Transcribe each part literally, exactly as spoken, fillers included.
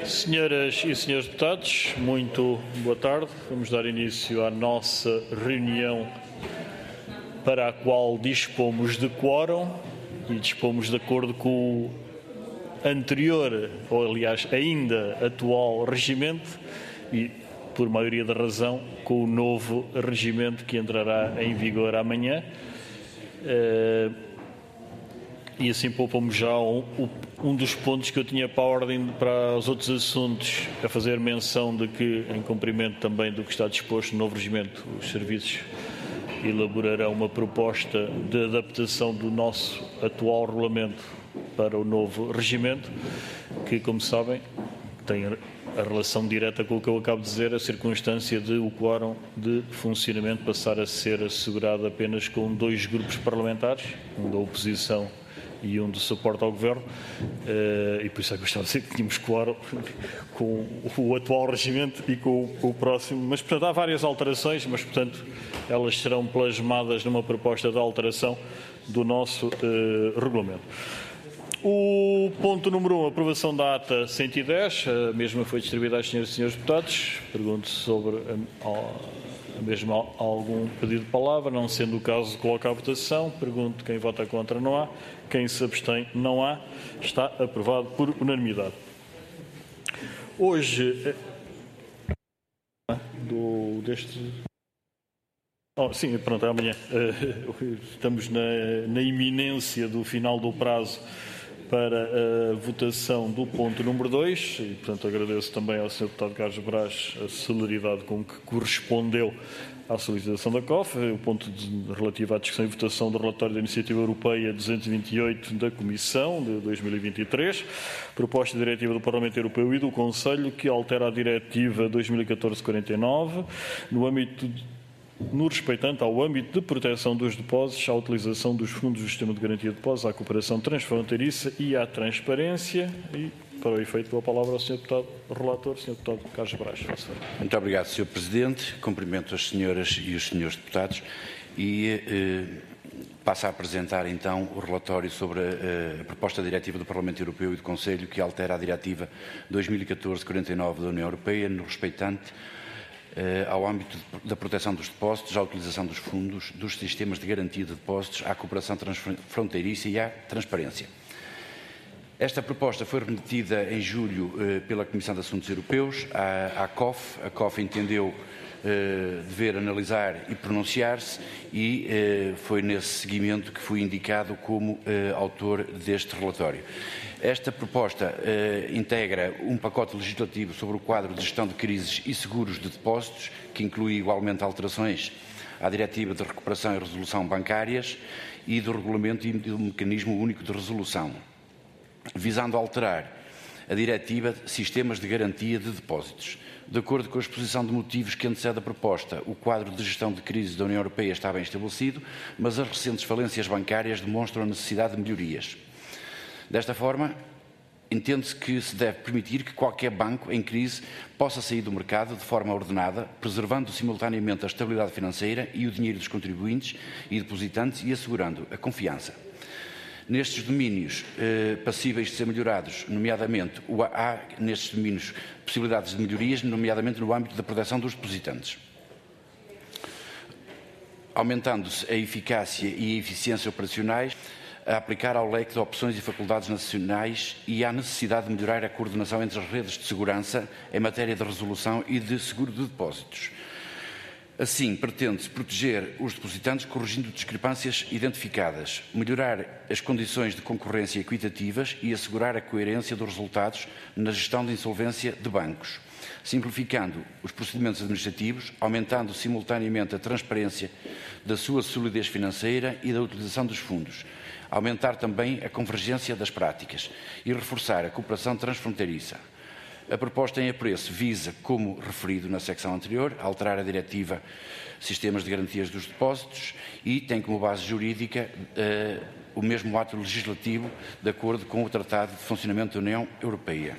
Senhoras e senhores deputados, muito boa tarde. Vamos dar início à nossa reunião para a qual dispomos de quórum e dispomos de acordo com o anterior, ou aliás ainda atual regimento e, por maioria da razão, com o novo regimento que entrará em vigor amanhã. Uh, E assim poupamos já um, um dos pontos que eu tinha para a ordem, para os outros assuntos, a fazer menção de que, em cumprimento também do que está disposto no novo regimento, os serviços elaborarão uma proposta de adaptação do nosso atual regulamento para o novo regimento, que, como sabem, tem a relação direta com o que eu acabo de dizer, a circunstância de o quórum de funcionamento passar a ser assegurado apenas com dois grupos parlamentares, um da oposição e um de suporte ao Governo, uh, e por isso é que eu estava a dizer que tínhamos quórum com o atual regimento e com o, o próximo, mas portanto há várias alterações, mas portanto elas serão plasmadas numa proposta de alteração do nosso uh, regulamento. O ponto número um, aprovação da ata cento e dez, a mesma foi distribuída às senhoras e senhores deputados. Pergunto sobre a, a mesma algum pedido de palavra, não sendo o caso, coloco à votação. Pergunto quem vota contra, não há. Quem se abstém, não há. Está aprovado por unanimidade. Hoje, do, deste... Oh, sim, pronto, é amanhã. Estamos na, na iminência do final do prazo para a votação do ponto número dois e, portanto, agradeço também ao senhor deputado Carlos Brás a celeridade com que correspondeu à solicitação da C O F, o ponto de, relativo à discussão e votação do relatório da Iniciativa Europeia duzentos e vinte e oito da Comissão de dois mil e vinte e três, proposta de diretiva do Parlamento Europeu e do Conselho que altera a Diretiva dois mil e catorze quarenta e nove no âmbito de no respeitante ao âmbito de proteção dos depósitos, à utilização dos fundos do Sistema de Garantia de Depósitos, à cooperação transfronteiriça e à transparência. E, para o efeito, dou a palavra ao senhor deputado relator, senhor deputado Carlos Brás. Muito obrigado, senhor Presidente. Cumprimento as senhoras e os senhores deputados e eh, passo a apresentar, então, o relatório sobre a, a proposta diretiva do Parlamento Europeu e do Conselho que altera a Diretiva dois mil e catorze quarenta e nove da União Europeia no respeitante ao âmbito da proteção dos depósitos, à utilização dos fundos, dos sistemas de garantia de depósitos, à cooperação transfronteiriça e à transparência. Esta proposta foi remetida em julho eh, pela Comissão de Assuntos Europeus à, à C O F. A C O F entendeu eh, dever analisar e pronunciar-se e eh, foi nesse seguimento que fui indicado como eh, autor deste relatório. Esta proposta eh, integra um pacote legislativo sobre o quadro de gestão de crises e seguros de depósitos, que inclui igualmente alterações à Diretiva de Recuperação e Resolução Bancárias e do Regulamento e do Mecanismo Único de Resolução, visando alterar a Diretiva de Sistemas de Garantia de Depósitos. De acordo com a exposição de motivos que antecede a proposta, o quadro de gestão de crise da União Europeia está bem estabelecido, mas as recentes falências bancárias demonstram a necessidade de melhorias. Desta forma, entende-se que se deve permitir que qualquer banco em crise possa sair do mercado de forma ordenada, preservando simultaneamente a estabilidade financeira e o dinheiro dos contribuintes e depositantes e assegurando a confiança. Nestes domínios eh, passíveis de ser melhorados, nomeadamente, há nestes domínios possibilidades de melhorias, nomeadamente no âmbito da proteção dos depositantes, aumentando-se a eficácia e a eficiência operacionais, a aplicar ao leque de opções e faculdades nacionais e à necessidade de melhorar a coordenação entre as redes de segurança em matéria de resolução e de seguro de depósitos. Assim, pretende-se proteger os depositantes corrigindo discrepâncias identificadas, melhorar as condições de concorrência equitativas e assegurar a coerência dos resultados na gestão de insolvência de bancos, simplificando os procedimentos administrativos, aumentando simultaneamente a transparência da sua solidez financeira e da utilização dos fundos, aumentar também a convergência das práticas e reforçar a cooperação transfronteiriça. A proposta em apreço visa, como referido na secção anterior, alterar a Diretiva Sistemas de Garantias dos Depósitos e tem como base jurídica uh, o mesmo ato legislativo de acordo com o Tratado de Funcionamento da União Europeia.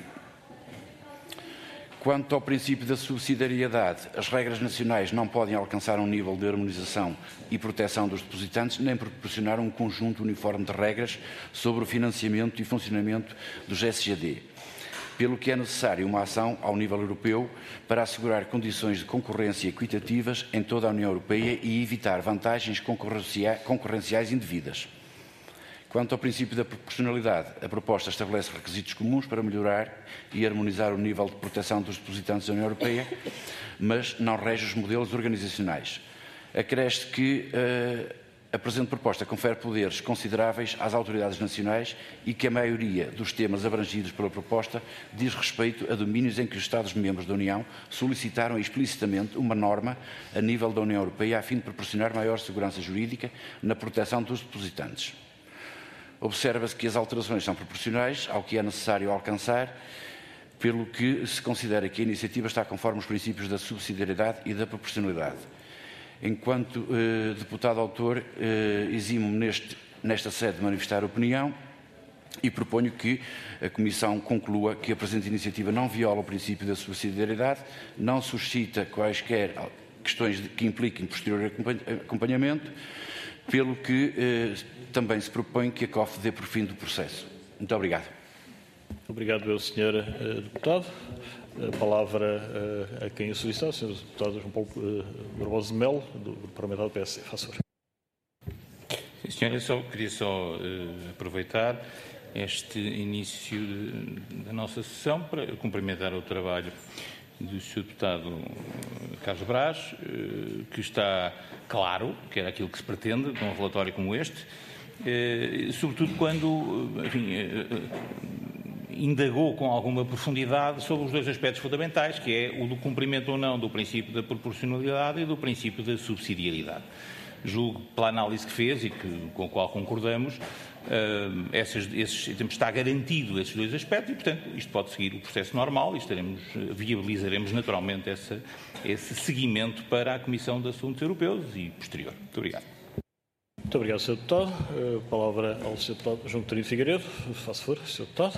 Quanto ao princípio da subsidiariedade, as regras nacionais não podem alcançar um nível de harmonização e proteção dos depositantes, nem proporcionar um conjunto uniforme de regras sobre o financiamento e funcionamento dos S G D. pelo que é necessário uma ação ao nível europeu para assegurar condições de concorrência equitativas em toda a União Europeia e evitar vantagens concorrenciais indevidas. Quanto ao princípio da proporcionalidade, a proposta estabelece requisitos comuns para melhorar e harmonizar o nível de proteção dos depositantes da União Europeia, mas não rege os modelos organizacionais. Acresce que uh, a presente proposta confere poderes consideráveis às autoridades nacionais e que a maioria dos temas abrangidos pela proposta diz respeito a domínios em que os Estados-membros da União solicitaram explicitamente uma norma a nível da União Europeia a fim de proporcionar maior segurança jurídica na proteção dos depositantes. Observa-se que as alterações são proporcionais ao que é necessário alcançar, pelo que se considera que a iniciativa está conforme os princípios da subsidiariedade e da proporcionalidade. Enquanto eh, deputado autor, eh, eximo-me neste, nesta sede de manifestar opinião e proponho que a Comissão conclua que a presente iniciativa não viola o princípio da subsidiariedade, não suscita quaisquer questões que impliquem posterior acompanhamento, pelo que eh, também se propõe que a C O F dê por fim do processo. Muito obrigado. Obrigado, eu, senhor uh, Deputado. A palavra uh, a quem a solicitar, o senhor Deputado João Paulo uh, Barbosa de Melo, do Grupo Parlamentar do P S C. Faça favor. Sim, senhor, eu só, queria só uh, aproveitar este início de, da nossa sessão para cumprimentar o trabalho do senhor Deputado Carlos Brás, uh, que está claro, que era aquilo que se pretende de um relatório como este, uh, sobretudo quando, enfim, uh, indagou com alguma profundidade sobre os dois aspectos fundamentais, que é o do cumprimento ou não do princípio da proporcionalidade e do princípio da subsidiariedade. Julgo, pela análise que fez e que, com a qual concordamos, uh, essas, esses, está garantido esses dois aspectos e, portanto, isto pode seguir o processo normal e estaremos, viabilizaremos naturalmente essa, esse seguimento para a Comissão de Assuntos Europeus e posterior. Muito obrigado. Muito obrigado, senhor Deputado. A palavra ao senhor Deputado João Coutinho Figueiredo. Faça favor, senhor Deputado.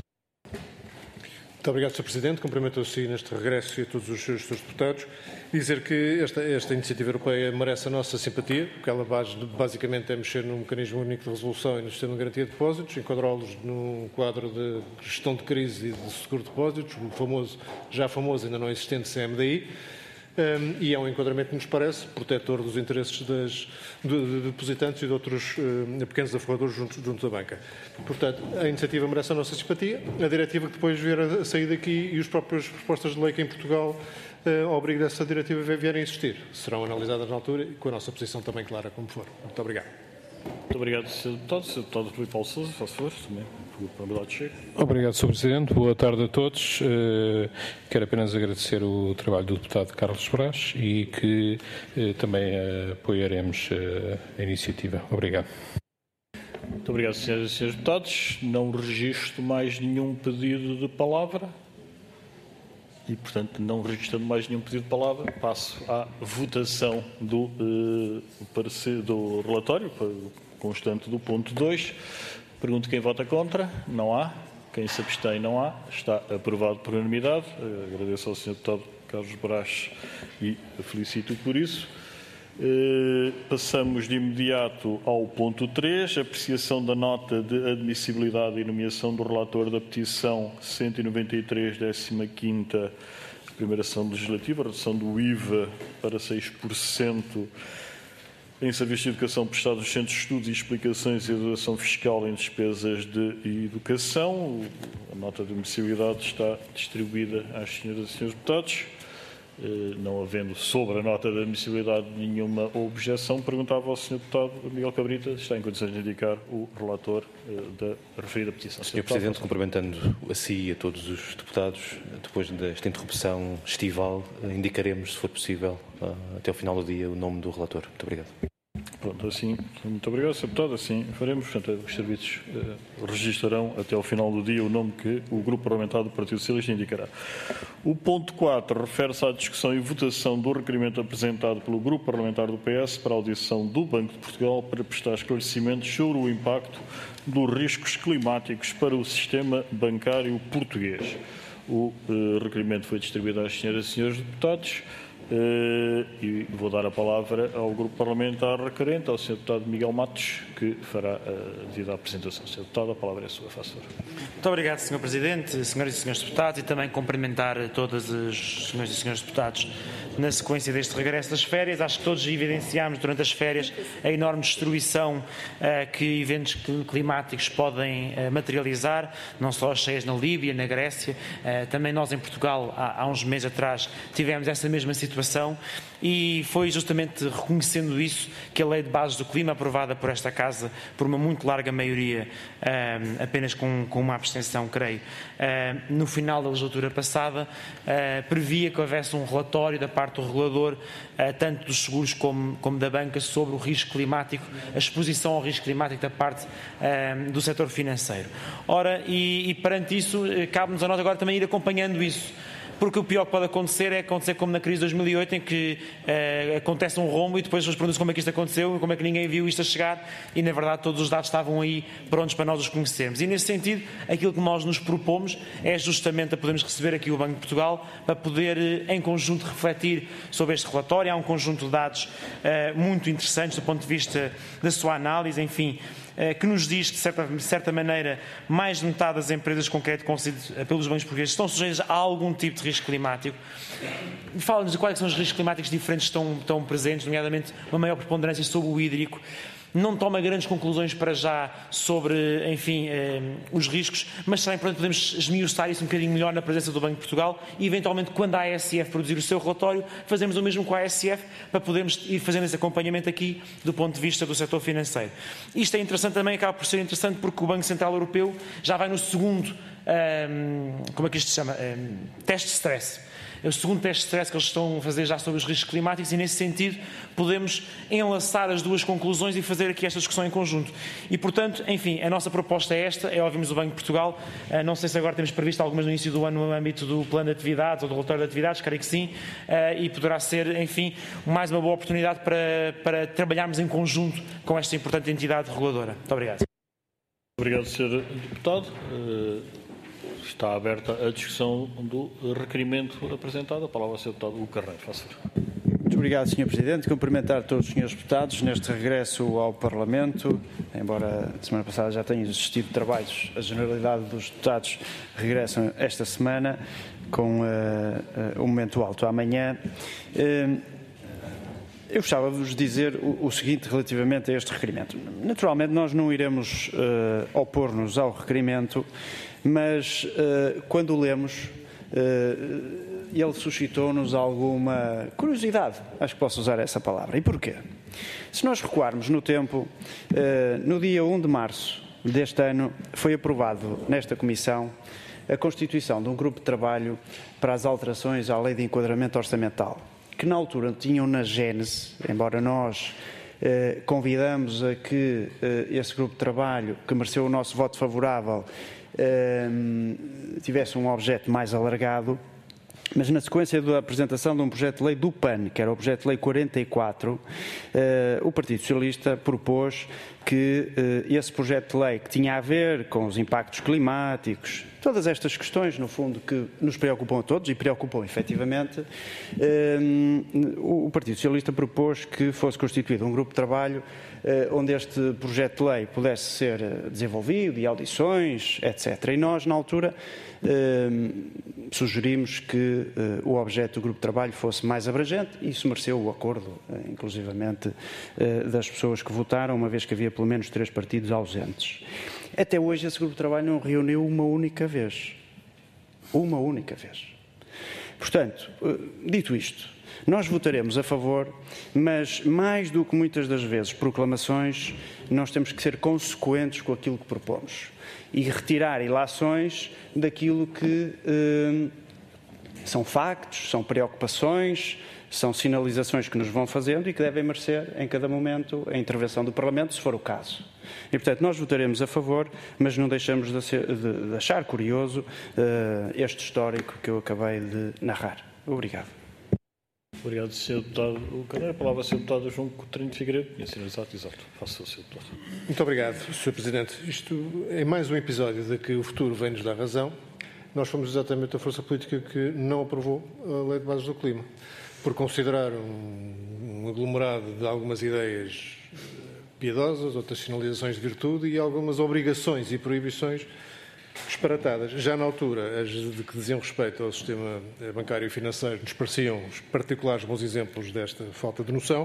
Muito obrigado, senhor Presidente. Cumprimento-se neste regresso e a todos os senhores deputados. Dizer que esta, esta iniciativa europeia merece a nossa simpatia, porque ela basicamente é mexer no mecanismo único de resolução e no sistema de garantia de depósitos, enquadrá-los num quadro de gestão de crise e de seguro de depósitos, o famoso, já famoso, ainda não existente C M D I. Um, e é um enquadramento que nos parece protetor dos interesses das, de, de depositantes e de outros uh, pequenos aforradores junto, junto da banca. Portanto, a iniciativa merece a nossa simpatia. A diretiva que depois vier a sair daqui e as próprias propostas de lei que em Portugal uh, obrigam essa diretiva a vierem a existir serão analisadas na altura e com a nossa posição também clara como for. Muito obrigado. Muito obrigado, senhor Deputado. senhor Deputado Rui Paulo Sousa, faça favor, também. Obrigado, senhor Presidente. Boa tarde a todos. Uh, quero apenas agradecer o trabalho do deputado Carlos Brás e que uh, também uh, apoiaremos uh, a iniciativa. Obrigado. Muito obrigado, senhoras e senhores deputados. Não registro mais nenhum pedido de palavra e, portanto, não registrando mais nenhum pedido de palavra, passo à votação do, uh, parecer, do relatório, constante do ponto dois. Pergunto quem vota contra. Não há. Quem se abstém, não há. Está aprovado por unanimidade. Agradeço ao senhor Deputado Carlos Brás e a felicito por isso. Passamos de imediato ao ponto três, apreciação da nota de admissibilidade e nomeação do relator da petição cento e noventa e três, décima quinta, primeira ação legislativa, redução do I V A para seis por cento em serviços de educação prestados nos centros de estudos e explicações e educação fiscal em despesas de educação. A nota de admissibilidade está distribuída às senhoras e senhores deputados. Não havendo sobre a nota de admissibilidade nenhuma objeção, perguntava ao senhor deputado Miguel Cabrita se está em condições de indicar o relator da referida petição. senhor Presidente, cumprimentando a si e a todos os deputados, depois desta interrupção estival, indicaremos, se for possível, até ao final do dia, o nome do relator. Muito obrigado. Pronto, assim, muito obrigado, senhor Deputado, assim faremos. Portanto, os serviços eh, registarão até ao final do dia o nome que o Grupo Parlamentar do Partido Socialista indicará. O ponto quatro refere-se à discussão e votação do requerimento apresentado pelo Grupo Parlamentar do P S para a audição do Banco de Portugal para prestar esclarecimentos sobre o impacto dos riscos climáticos para o sistema bancário português. O eh, requerimento foi distribuído às senhoras e senhores deputados. E vou dar a palavra ao grupo parlamentar requerente, ao senhor Deputado Miguel Matos, que fará a devida apresentação. senhor Deputado, a palavra é sua, faça favor. Muito obrigado, senhor Presidente, senhoras e senhores deputados, e também cumprimentar todos os senhores e senhores deputados na sequência deste regresso das férias. Acho que todos evidenciámos durante as férias a enorme destruição uh, que eventos climáticos podem uh, materializar, não só as cheias na Líbia, na Grécia, uh, também nós em Portugal, há, há uns meses atrás, tivemos essa mesma situação, e foi justamente reconhecendo isso que a Lei de Bases do Clima, aprovada por esta Casa por uma muito larga maioria, uh, apenas com, com uma abstenção, creio, uh, no final da legislatura passada, uh, previa que houvesse um relatório da parte do regulador, uh, tanto dos seguros como, como da banca, sobre o risco climático, a exposição ao risco climático da parte uh, do setor financeiro. Ora, e, e perante isso, uh, cabe-nos a nós agora também ir acompanhando isso. Porque o pior que pode acontecer é acontecer como na crise de dois mil e oito, em que uh, acontece um rombo e depois as pessoas perguntam como é que isto aconteceu, como é que ninguém viu isto a chegar, e na verdade todos os dados estavam aí prontos para nós os conhecermos. E nesse sentido, aquilo que nós nos propomos é justamente a podermos receber aqui o Banco de Portugal para poder em conjunto refletir sobre este relatório. Há um conjunto de dados uh, muito interessantes do ponto de vista da sua análise, enfim, que nos diz que, de certa, de certa maneira, mais de metade das empresas com crédito concedido pelos bancos portugueses estão sujeitas a algum tipo de risco climático. Fala-nos de quais são os riscos climáticos diferentes que estão, estão presentes, nomeadamente uma maior preponderância sobre o hídrico. Não toma grandes conclusões para já sobre, enfim, eh, os riscos, mas também portanto, podemos esmiuçar isso um bocadinho melhor na presença do Banco de Portugal e, eventualmente, quando a A S F produzir o seu relatório, fazemos o mesmo com a A S F para podermos ir fazendo esse acompanhamento aqui do ponto de vista do setor financeiro. Isto é interessante também, acaba por ser interessante porque o Banco Central Europeu já vai no segundo, eh, como é que isto se chama, eh, teste de stress. É o segundo teste de stress que eles estão a fazer já sobre os riscos climáticos e, nesse sentido, podemos enlaçar as duas conclusões e fazer aqui esta discussão em conjunto. E, portanto, enfim, a nossa proposta é esta, é ouvimos o Banco de Portugal. Não sei se agora temos previsto algumas no início do ano no âmbito do plano de atividades ou do relatório de atividades, creio que sim, e poderá ser, enfim, mais uma boa oportunidade para, para trabalharmos em conjunto com esta importante entidade reguladora. Muito obrigado. Obrigado, senhor Deputado. Está aberta a discussão do requerimento apresentado. A palavra ao senhor Deputado Hugo Carneiro. Faça favor. Muito obrigado, senhor Presidente. Cumprimentar todos os senhores deputados neste regresso ao Parlamento. Embora a semana passada já tenha existido trabalhos, a generalidade dos deputados regressam esta semana com uh, uh, um momento alto amanhã. Uh, Eu gostava de vos dizer o, o seguinte relativamente a este requerimento. Naturalmente, nós não iremos uh, opor-nos ao requerimento, mas uh, quando o lemos, uh, ele suscitou-nos alguma curiosidade, acho que posso usar essa palavra. E porquê? Se nós recuarmos no tempo, uh, no dia primeiro de março deste ano, foi aprovado nesta Comissão a constituição de um grupo de trabalho para as alterações à Lei de Enquadramento Orçamental, que na altura tinham na gênese, embora nós eh, convidamos a que eh, esse grupo de trabalho, que mereceu o nosso voto favorável, eh, tivesse um objeto mais alargado, mas na sequência da apresentação de um projeto de lei do P A N, que era o projeto de lei quarenta e quatro, eh, o Partido Socialista propôs que eh, esse projeto de lei, que tinha a ver com os impactos climáticos, todas estas questões, no fundo, que nos preocupam a todos e preocupam efetivamente, eh, o Partido Socialista propôs que fosse constituído um grupo de trabalho eh, onde este projeto de lei pudesse ser desenvolvido e audições, etcétera. E nós, na altura, eh, sugerimos que eh, o objeto do grupo de trabalho fosse mais abrangente e isso mereceu o acordo, eh, inclusivamente, eh, das pessoas que votaram, uma vez que havia pelo menos três partidos ausentes. Até hoje esse grupo de trabalho não reuniu uma única vez. Uma única vez. Portanto, dito isto, nós votaremos a favor, mas mais do que muitas das vezes proclamações, nós temos que ser consequentes com aquilo que propomos e retirar ilações daquilo que eh, são factos, são preocupações, são sinalizações que nos vão fazendo e que devem merecer, em cada momento, a intervenção do Parlamento, se for o caso. E, portanto, nós votaremos a favor, mas não deixamos de, ser, de, de achar curioso uh, este histórico que eu acabei de narrar. Obrigado. Obrigado, senhor Deputado Carneiro. A palavra ao senhor Deputado João Coutinho de Figueiredo. E a senhora Exato, exato. Faça o senhor Deputado. Muito obrigado, senhor Presidente. Isto é mais um episódio de que o futuro vem-nos dar razão. Nós fomos exatamente a força política que não aprovou a Lei de Bases do Clima. por considerar um, um aglomerado de algumas ideias piedosas, outras sinalizações de virtude e algumas obrigações e proibições disparatadas. Já na altura, as de que diziam respeito ao sistema bancário e financeiro nos pareciam os particulares bons exemplos desta falta de noção.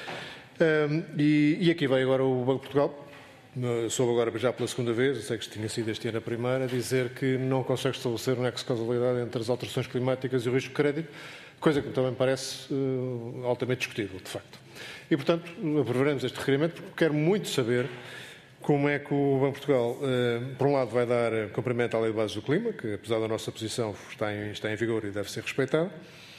Um, e, e aqui vai agora o Banco de Portugal, soube agora já pela segunda vez, eu sei que tinha sido este ano a primeira, dizer que não consegue estabelecer um nexo de causalidade entre as alterações climáticas e o risco de crédito, coisa que também parece uh, altamente discutível, de facto. E, portanto, aprovaremos este requerimento porque quero muito saber como é que o Banco de Portugal, uh, por um lado, vai dar cumprimento à Lei de Bases do Clima, que, apesar da nossa posição, está em, está em vigor e deve ser respeitada.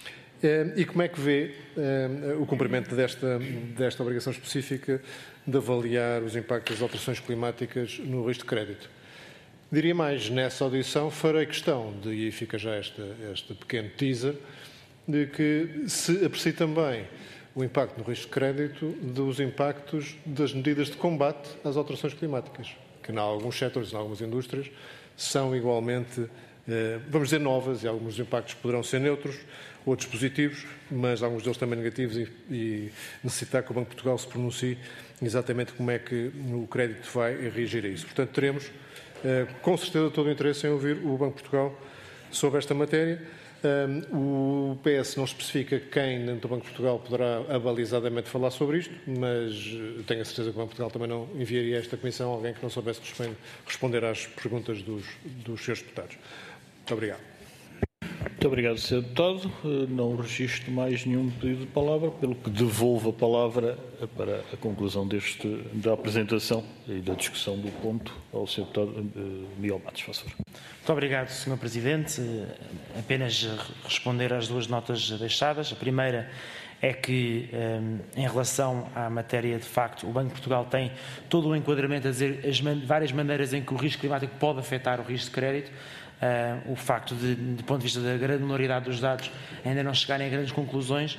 E como é que vê uh, o cumprimento desta, desta obrigação específica de avaliar os impactos das alterações climáticas no risco de crédito? Diria mais, nessa audição farei questão de, e fica já esta, este pequeno teaser, de que se aprecie também o impacto no risco de crédito dos impactos das medidas de combate às alterações climáticas, que em alguns setores, em algumas indústrias, são igualmente, uh, vamos dizer, novas, e alguns dos impactos poderão ser neutros, outros positivos, mas alguns deles também negativos e, e necessitar que o Banco de Portugal se pronuncie exatamente como é que o crédito vai reagir a isso. Portanto, teremos, eh, com certeza, todo o interesse em ouvir o Banco de Portugal sobre esta matéria. Um, o P S não especifica quem dentro do Banco de Portugal poderá abalizadamente falar sobre isto, mas tenho a certeza que o Banco de Portugal também não enviaria a esta comissão alguém que não soubesse responder às perguntas dos, dos seus deputados. Muito obrigado. Muito obrigado, senhor Deputado. Não registro mais nenhum pedido de palavra, pelo que devolvo a palavra para a conclusão deste, da apresentação e da discussão do ponto ao senhor Deputado Miguel Matos. Por favor. Muito obrigado, senhor Presidente. Apenas responder às duas notas deixadas. A primeira é que, em relação à matéria, de facto, o Banco de Portugal tem todo o enquadramento a dizer as várias maneiras em que o risco climático pode afetar o risco de crédito. Uh, o facto de, do ponto de vista da granularidade dos dados, ainda não chegarem a grandes conclusões.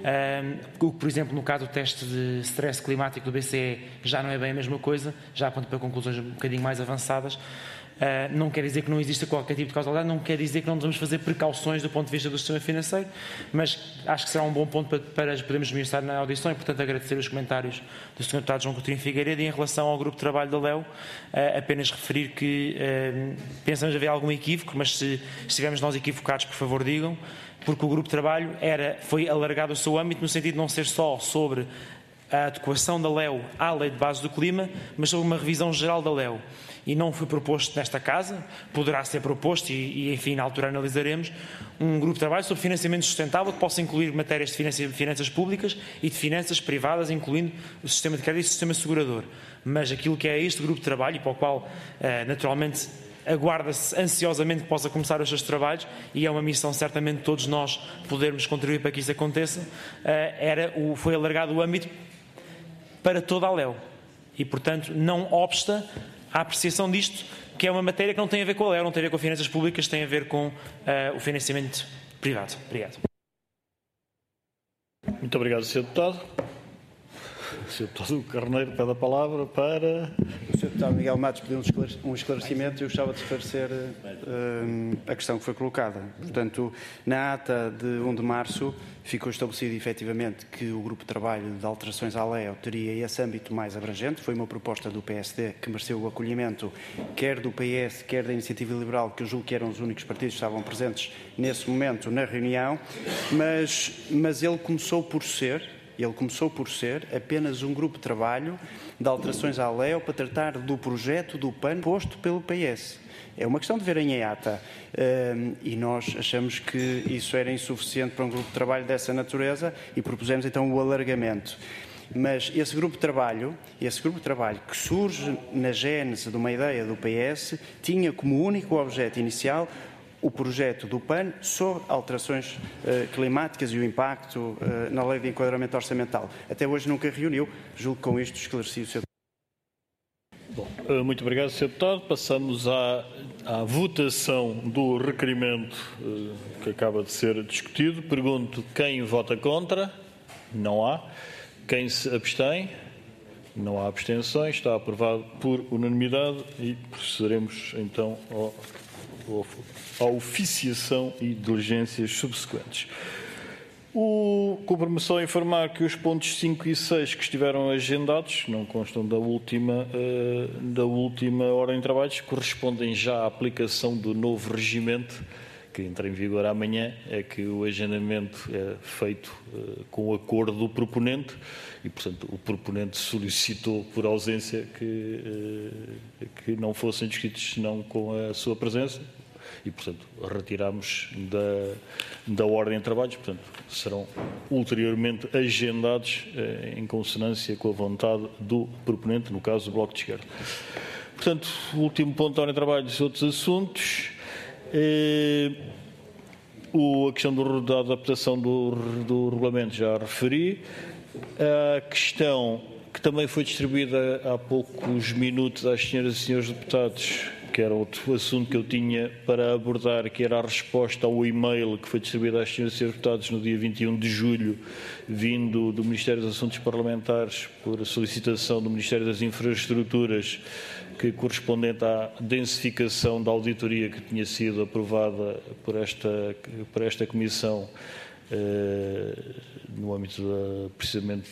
Uh, o que, por exemplo, no caso do teste de stress climático do B C E, já não é bem a mesma coisa, já aponta para conclusões um bocadinho mais avançadas. Uh, não quer dizer que não exista qualquer tipo de causalidade, não quer dizer que não devemos fazer precauções do ponto de vista do sistema financeiro, mas acho que será um bom ponto para, para podermos administrar na audição e, portanto, agradecer os comentários do senhor Deputado João Coutinho Figueiredo. E em relação ao grupo de trabalho da L E O, uh, apenas referir que uh, pensamos haver algum equívoco, mas se estivermos nós equivocados, por favor, digam, porque o grupo de trabalho era, foi alargado o seu âmbito no sentido de não ser só sobre a adequação da L E O à Lei de Bases do Clima, mas sobre uma revisão geral da L E O. E não foi proposto nesta casa, poderá ser proposto e, e, enfim, na altura analisaremos, um grupo de trabalho sobre financiamento sustentável que possa incluir matérias de finanças, finanças públicas e de finanças privadas, incluindo o sistema de crédito e o sistema segurador. Mas aquilo que é este grupo de trabalho, e para o qual, eh, naturalmente, aguarda-se ansiosamente que possa começar os seus trabalhos, e é uma missão certamente de todos nós podermos contribuir para que isso aconteça, eh, era o, foi alargado o âmbito para toda a L E O. E, portanto, não obsta a apreciação disto, que é uma matéria que não tem a ver com a L E O, não tem a ver com as finanças públicas, tem a ver com uh, o financiamento privado. Obrigado. Muito obrigado, senhor Deputado. O senhor Deputado Carneiro pede a palavra para... O senhor Deputado Miguel Matos pediu um esclarecimento e eu gostava de esclarecer uh, a questão que foi colocada. Portanto, na ata de um de março ficou estabelecido efetivamente que o grupo de trabalho de alterações à L E O teria esse âmbito mais abrangente. Foi uma proposta do P S D que mereceu o acolhimento quer do P S, quer da Iniciativa Liberal, que eu julgo que eram os únicos partidos que estavam presentes nesse momento na reunião, mas, mas ele começou por ser... Ele começou por ser apenas um grupo de trabalho de alterações à L E O para tratar do projeto do P A N posto pelo P S. É uma questão de verem em ata. Um, e nós achamos que isso era insuficiente para um grupo de trabalho dessa natureza e propusemos então o alargamento. Mas esse grupo de trabalho, esse grupo de trabalho que surge na gênese de uma ideia do P S, tinha como único objeto inicial o projeto do P A N sobre alterações uh, climáticas e o impacto uh, na Lei de Enquadramento Orçamental. Até hoje nunca reuniu. Julgo que com isto esclareci o seu... Bom, muito obrigado, senhor Deputado. Passamos à, à votação do requerimento uh, que acaba de ser discutido. Pergunto quem vota contra. Não há. Quem se abstém? Não há abstenções. Está aprovado por unanimidade e procederemos então ao... à oficiação e diligências subsequentes. O Cumpre-me só informar que os pontos cinco e seis que estiveram agendados, não constam da última, uh, da última ordem de trabalhos, correspondem já à aplicação do novo regimento, que entra em vigor amanhã. É que o agendamento é feito uh, com o acordo do proponente e, portanto, o proponente solicitou por ausência que, uh, que não fossem discutidos senão com a sua presença. E, portanto, retiramos da, da ordem de trabalhos, portanto, serão ulteriormente agendados eh, em consonância com a vontade do proponente, no caso do Bloco de Esquerda. Portanto, o último ponto da ordem de trabalhos e outros assuntos. Eh, o, a questão do, da adaptação do, do regulamento já referi. A questão que também foi distribuída há poucos minutos às senhoras e senhores deputados, que era outro assunto que eu tinha para abordar, que era a resposta ao e-mail que foi distribuído às senhoras e senhores deputados no dia vinte e um de julho, vindo do Ministério dos Assuntos Parlamentares por solicitação do Ministério das Infraestruturas, que correspondente à densificação da auditoria que tinha sido aprovada por esta, por esta Comissão, eh, no âmbito da, precisamente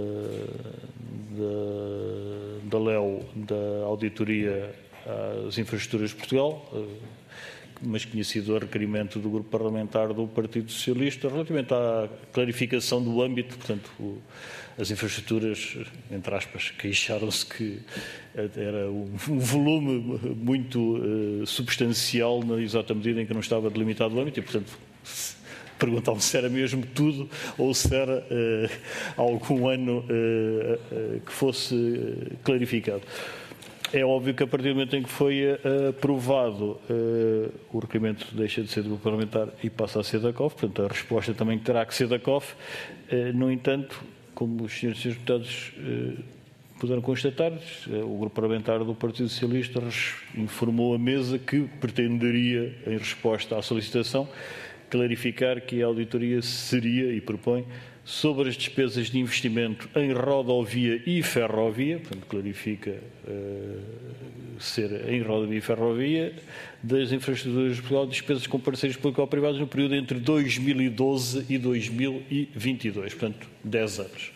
da, da, da L E O, da auditoria às infraestruturas de Portugal, mas que tinha sido a requerimento do Grupo Parlamentar do Partido Socialista, relativamente à clarificação do âmbito. Portanto, o, as infraestruturas, entre aspas, queixaram-se que era um, um volume muito uh, substancial, na exata medida em que não estava delimitado o âmbito, e, portanto, perguntavam se era mesmo tudo ou se era uh, algum ano uh, uh, que fosse uh, clarificado. É óbvio que a partir do momento em que foi uh, aprovado, uh, o requerimento deixa de ser do Grupo Parlamentar e passa a ser da C O F, portanto a resposta também terá que ser da C O F. Uh, no entanto, como os senhores e senhores deputados uh, puderam constatar, uh, o Grupo Parlamentar do Partido Socialista informou a mesa que pretenderia, em resposta à solicitação, clarificar que a auditoria seria, e propõe, sobre as despesas de investimento em rodovia e ferrovia, portanto, clarifica uh, ser em rodovia e ferrovia, das infraestruturas de Portugal, despesas com parceiros público-privados no período entre dois mil e doze e dois mil e vinte e dois, portanto, dez anos.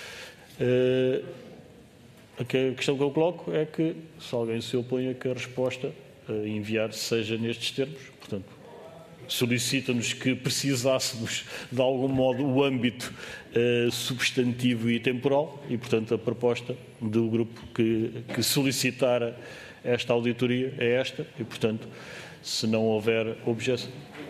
Uh, a questão que eu coloco é que, se alguém se opõe a que a resposta a enviar seja nestes termos, portanto, solicita-nos que precisássemos, de algum modo, o âmbito uh, substantivo e temporal e, portanto, a proposta do grupo que, que solicitar esta auditoria é esta e, portanto, se não houver objeção,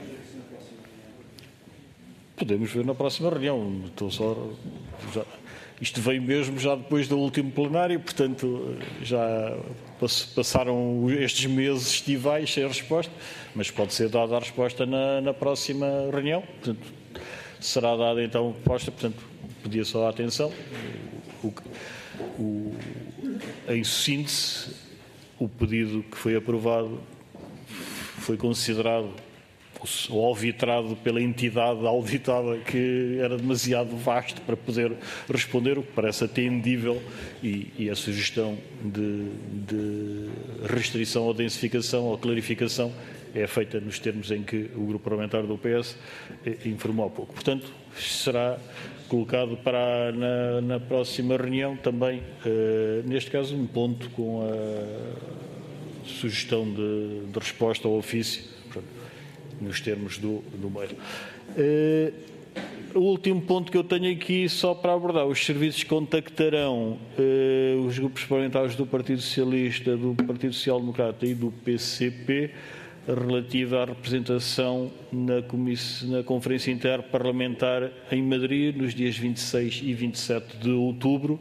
podemos ver na próxima reunião. Estou só, já, isto veio mesmo já depois do último plenário, portanto, já passaram estes meses estivais sem resposta, mas pode ser dada a resposta na, na próxima reunião. Portanto, será dada então a resposta, portanto, pedia só a atenção. O, o, em síntese, o pedido que foi aprovado foi considerado ou alvitrado pela entidade auditada que era demasiado vasto para poder responder, o que parece atendível, e, e a sugestão de, de restrição ou densificação ou clarificação é feita nos termos em que o Grupo Parlamentar do P S informou há pouco. Portanto, será colocado para na, na próxima reunião também, eh, neste caso, um ponto com a sugestão de, de resposta ao ofício, nos termos do, do meio. Uh, o último ponto que eu tenho aqui, só para abordar, os serviços contactarão uh, os grupos parlamentares do Partido Socialista, do Partido Social Democrata e do P C P, relativa à representação na, na Conferência Interparlamentar em Madrid, nos dias vinte e seis e vinte e sete de outubro,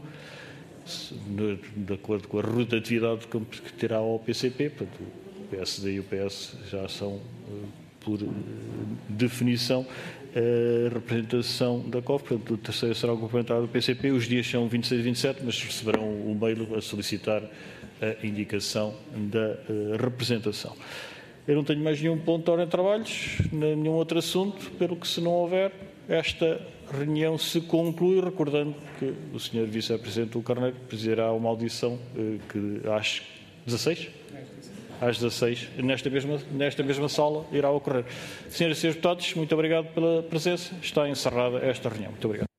de acordo com a rotatividade que terá ao P C P. Portanto, o P S D e o P S já são, por definição, a representação da C O F. Portanto, o terceiro será o Grupo Parlamentar do P C P. Os dias são vinte e seis e vinte e sete, mas receberão o mail a solicitar a indicação da representação. Eu não tenho mais nenhum ponto de ordem de trabalhos, nenhum outro assunto, pelo que, se não houver, esta reunião se conclui, recordando que o senhor Vice-Presidente do Carneiro presidirá uma audição que acho dezasseis? Às dezasseis, nesta mesma, nesta mesma sala, irá ocorrer. Senhoras e senhores deputados, muito obrigado pela presença. Está encerrada esta reunião. Muito obrigado.